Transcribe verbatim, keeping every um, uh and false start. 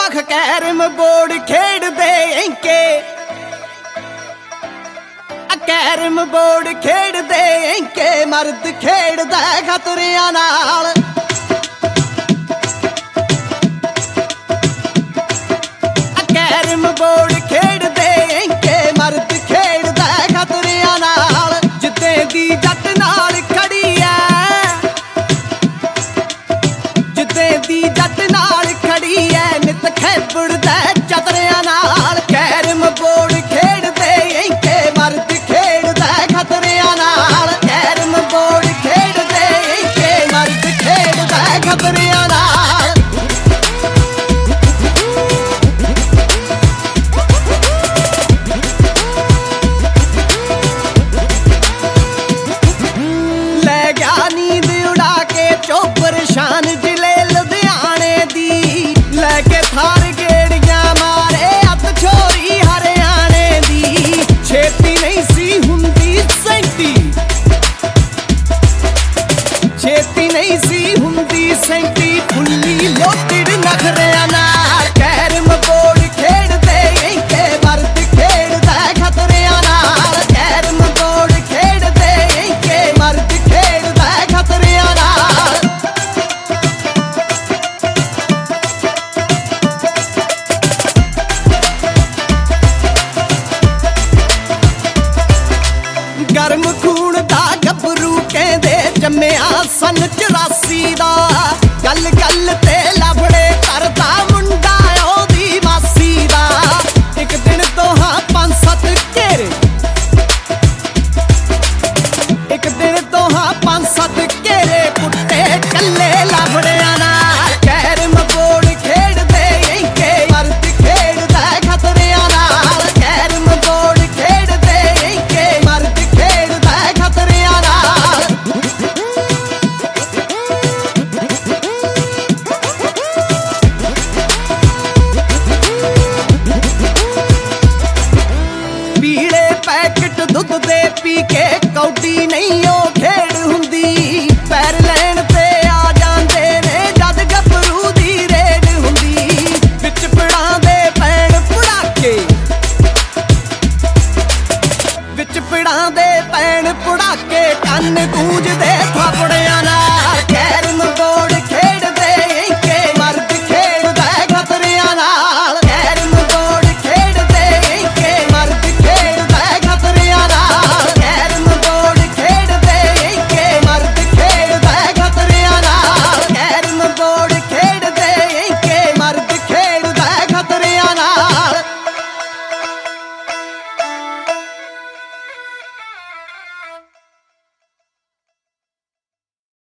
ਆਖ carrom board ਖੇਡਦੇ ਐਂਕੇ ਆ ਕੈਰਮ ਬੋਰਡ ਖੇਡਦੇ ਐਂਕੇ ਮਰਦ ਖੇਡਦਾ ਖਤਰਿਆਂ ਨਾਲ ਆ ਕੈਰਮ ਬੋਰਡ ਖੇਡਦੇ ਐਂਕੇ ਮਰਦ ਖੇਡਦਾ ਖਤਰਿਆਂ ਨਾਲ ਜਿੱਦੇ ਦੀ ਜੱਟ ਨਾਲ ਖੜੀ ਐ ਜਿੱਦੇ ਦੀ ਜੱਟ ਨਾਲ ਖੜੀ ਐ ਨਿਤ ਖੇਬੜਦਾ ਚਤਰਿਆਂ ਨਾਲ ਕੈਰਮ ਬੋਰਡ ਖੇਡਦੇ ਐਂਕੇ ਮਰਦ ਖੇਡਦਾ ਖਤਰਿਆਂ ਨਾਲ ਕੈਰਮ ਬੋਰਡ ਖੇਡਦੇ ਐਂਕੇ ਮਰਦ ਖੇਡਦਾ ਖਤਰਿਆਂ ਨਾਲ ਲੈ ਗਿਆ ਨੀਂਦ ਉਡਾ ਕੇ ਚੋਪਰ ਸ਼ਾਨ ਜ਼ਿਲ੍ਹੇ ਲੁਧਿਆਣੇ ਦੀ ਲੈ ਕੇ ਥਾਰ ਗੇੜੀਆਂ ਮਾਰੇ ਅੱਤ ਛੋਰੀ ਹਰਿਆਣੇ ਦੀ ਛੇਤੀ ਨਹੀਂ ਸੀ ਹੁੰਦੀ ਸੈਂਤੀ ਛੇਤੀ ਨਹੀਂ ਸੀ ਹੁੰਦੀ ਸੈਂਤੀ ਫੁੱਲੀ ਲੋਟੜ ਨਖਰਿਆਂ ਨਾਲ ਕੈਰਮ ਬੋਰਡ ਖੇਡਦੇ ਐਂਕੇ ਮਰਦ ਖੇਡਦਾ ਖਤਰਿਆਂ ਨਾਲ ਕੈਰਮ ਬੋਰਡ ਖੇਡਦੇ ਐਂਕੇ ਮਰਦ ਖੇਡਦਾ ਖਤਰਿਆਂ ਨਾਲ ਗਰਮ ਖੂਨ ਦਾ ਗੱਭਰੂ ਕਹਿੰਦੇ ਜੰਮਿਆ ਸਨ ਚੁਰਾਸੀ ਦਾ ਗੱਲ ਗੱਲ ਤੇ ਲਫੜੇ ਕਰਦਾ ਮੁੰਡਾ ਉਹਦੀ ਮਾਸੀ ਦਾ ਇੱਕ ਦਿਨ ਦੋਹਾਂ ਪੰਜ ਸੱਤ ਘੇਰੇ ਇੱਕ ਦਿਨ ਦੋਹਾਂ ਪੰਜ ਸੱਤ ਘੇਰੇ ਕੁੱਟੇ ਕੱਲੇ ਲਫੜਿਆਂ ਨਾਲ ਕੈਰਮ ਬੋਰਡ ਖੇਡਦੇ ਐਂਕੇ ਮਰਦ ਖੇਡਦਾ ਖਤਰਿਆਂ ਨਾਲ ਕੈਰਮ ਬੋਰਡ ਖੇਡਦੇ ਐਂਕੇ ਮਰਦ ਖੇਡਦਾ ਖਤਰਿਆਂ ਨਾਲ ਪੀਲੇ ਪੈਕਟ ਦੁੱਧ ਦੇ ਪੀ ਕੇ ਕੌਡੀ ਨਹੀਂ ਉਹ ਖੇਡ ਹੁੰਦੀ ਪੈਰ ਲੈਣ ਤੇ ਆ ਜਾਂਦੇ ਨੇ ਜਦ ਗੱਭਰੂ ਦੀ ਰੇਡ ਹੁੰਦੀ ਵਿੱਚ ਪਿੜਾਂ ਦੇ ਪੈਣ ਪੁੜਾਕੇ ਵਿੱਚ ਪਿੜਾਂ ਦੇ ਪੈਣ ਪੁੜਾਕੇ ਕੰਨ ਗੂੰਜਦੇ ਥਾਪੜੇ